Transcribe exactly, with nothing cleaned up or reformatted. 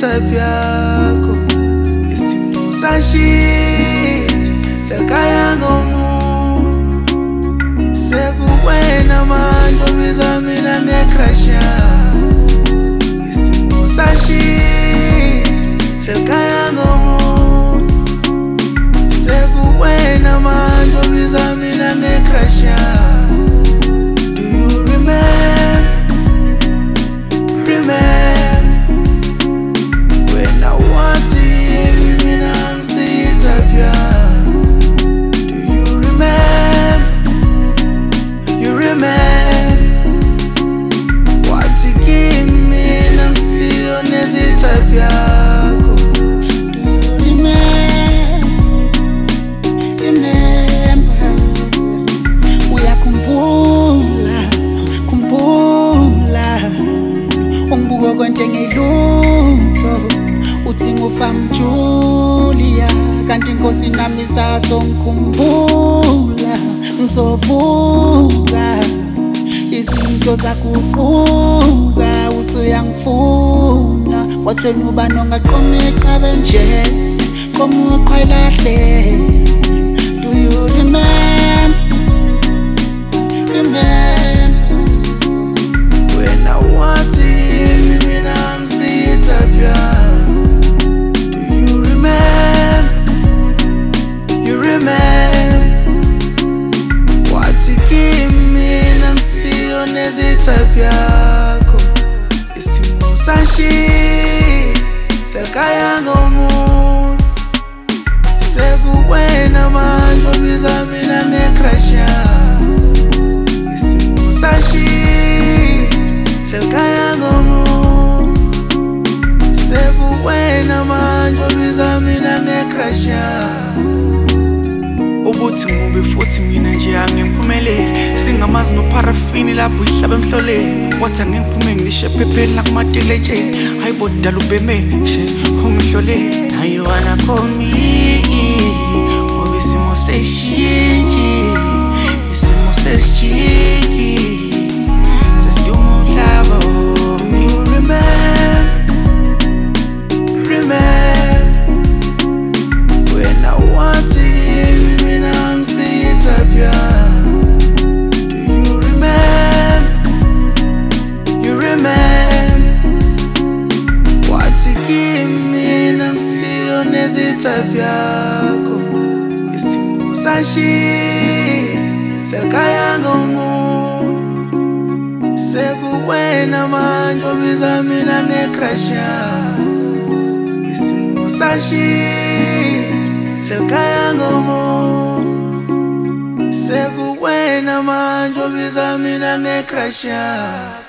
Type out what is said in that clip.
type yakho isimo sashintsha sekhaya ngomuntu sekuwena manje obiza mina nge-crush isimo sashintsha sekhaya ngomuntu sekuwena manje obiza mina nge-crush. Do you remember, remember when I want it, mina ngisitha pya? Do you remember, you remember wathi kimi mina ngisiyona zitha pyakho? Do you remember, remember uyakhumbula, khumbula ungibuka konke ngilutho uthi ngufam Julia kanti inkosi nami sasongikhumbula ngizovuka izinto zakuquka usuyangifuna wathwena uba nongaqoma iqaba nje qoma uqhwelahle. Do you remember, remember When I want it, mina ngisitha pya? Do you remember, you remember wathi kimi mina ngisiyona zitha pyakho isimo sashintsha sekhaya ngomuntu sekuwena manje obiza mina nge-crush isimo sashintsha sekhaya ngomuntu sekuwena manje obiza mina nge-crush. Ubuthi ngimubi futhi mina nje angiphumeleli singamazi noparafini lapho ihlaba emhloleni wathi angiphume ngisho ephepheni lakumateletsheni hayi bodala ubhemeni nje ungihloleni. Now you wanna call me ngoba isimo seshintshe isimo sesijiki sesiduma umhlaba. Do you remember, remember when I want it, mina ngisitha pya? Do you remember, you remember wathi kimi mina ngisiyona zitha pyakho isimo sashintsha sekhaya ngomuntu sekuwena manje obiza mina nge-crush isimo sashintsha sekhaya ngomuntu sekuwena manje obiza mina nge-crush.